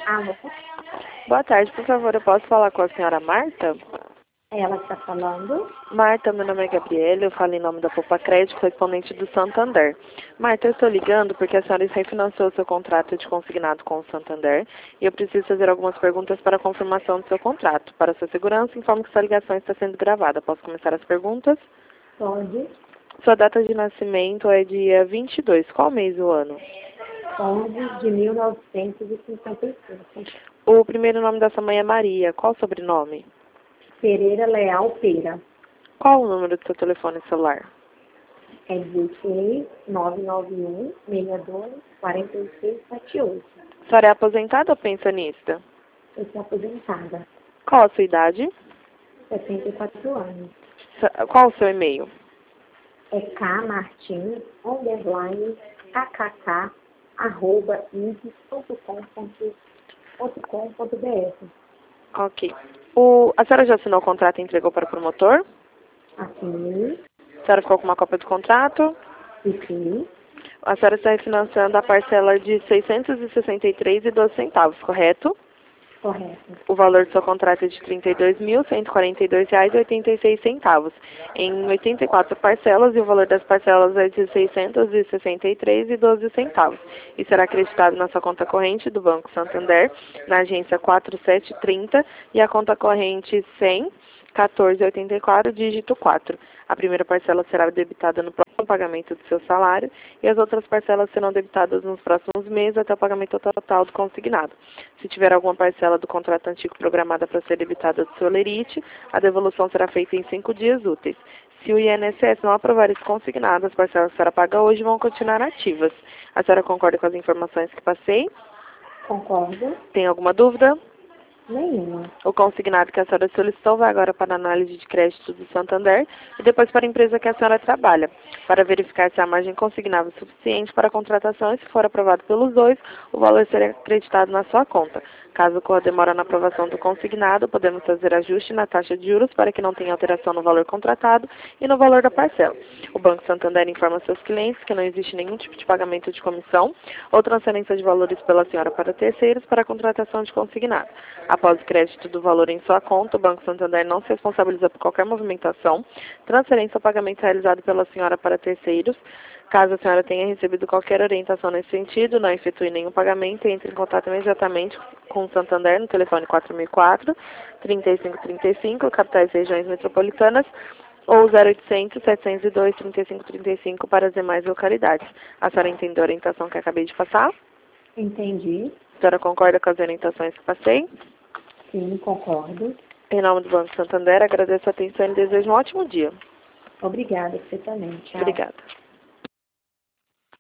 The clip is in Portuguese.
Alô? Boa tarde, por favor, eu posso falar com a senhora Marta? Ela está falando? Marta, meu nome é Gabriela, eu falo em nome da Poupa Crédito, correspondente do Santander. Marta, eu estou ligando porque a senhora refinanciou o seu contrato de consignado com o Santander e eu preciso fazer algumas perguntas para a confirmação do seu contrato. Para sua segurança, informo que sua ligação está sendo gravada. Posso começar as perguntas? Pode. Sua data de nascimento é dia 22. Qual mês do ano? 11 de 1955. O primeiro nome da sua mãe é Maria. Qual o sobrenome? Pereira Leal Peira. Qual o número do seu telefone celular? É 16 991 62 46 78. A senhora é aposentada ou pensionista? Eu sou aposentada. Qual a sua idade? 74 anos. Qual o seu e-mail? É kmartins_kkk@ig.com.br. Ok. A senhora já assinou o contrato e entregou para o promotor? Assinei. A senhora ficou com uma cópia do contrato? E sim. A senhora está refinanciando a parcela de R$ 663,12, correto? Correto. O valor do seu contrato é de R$ 32.142,86, em 84 parcelas, e o valor das parcelas é de R$ 663,12. E será acreditado na sua conta corrente do Banco Santander, na agência 4730, e a conta corrente 100-1484, dígito 4. A primeira parcela será debitada no próximo pagamento do seu salário e as outras parcelas serão debitadas nos próximos meses até o pagamento total do consignado. Se tiver alguma parcela do contrato antigo programada para ser debitada do seu lerite, a devolução será feita em 5 dias úteis. Se o INSS não aprovar esse consignado, as parcelas que a senhora paga hoje vão continuar ativas. A senhora concorda com as informações que passei? Concordo. Tem alguma dúvida? Nenhuma. O consignado que a senhora solicitou vai agora para a análise de crédito do Santander e depois para a empresa que a senhora trabalha, para verificar se a margem consignável é suficiente para a contratação e, se for aprovado pelos dois, o valor será acreditado na sua conta. Caso ocorra demora na aprovação do consignado, podemos fazer ajuste na taxa de juros para que não tenha alteração no valor contratado e no valor da parcela. O Banco Santander informa seus clientes que não existe nenhum tipo de pagamento de comissão ou transferência de valores pela senhora para terceiros para a contratação de consignado. Após o crédito do valor em sua conta, o Banco Santander não se responsabiliza por qualquer movimentação, transferência ou pagamento realizado pela senhora para terceiros. Caso a senhora tenha recebido qualquer orientação nesse sentido, não efetue nenhum pagamento e entre em contato imediatamente com o Santander no telefone 4004-3535, capitais e regiões metropolitanas, ou 0800-702-3535 para as demais localidades. A senhora entendeu a orientação que acabei de passar? Entendi. A senhora concorda com as orientações que passei? Sim, concordo. Em nome do Banco Santander, agradeço a atenção e desejo um ótimo dia. Obrigada, você também. Tchau. Obrigada.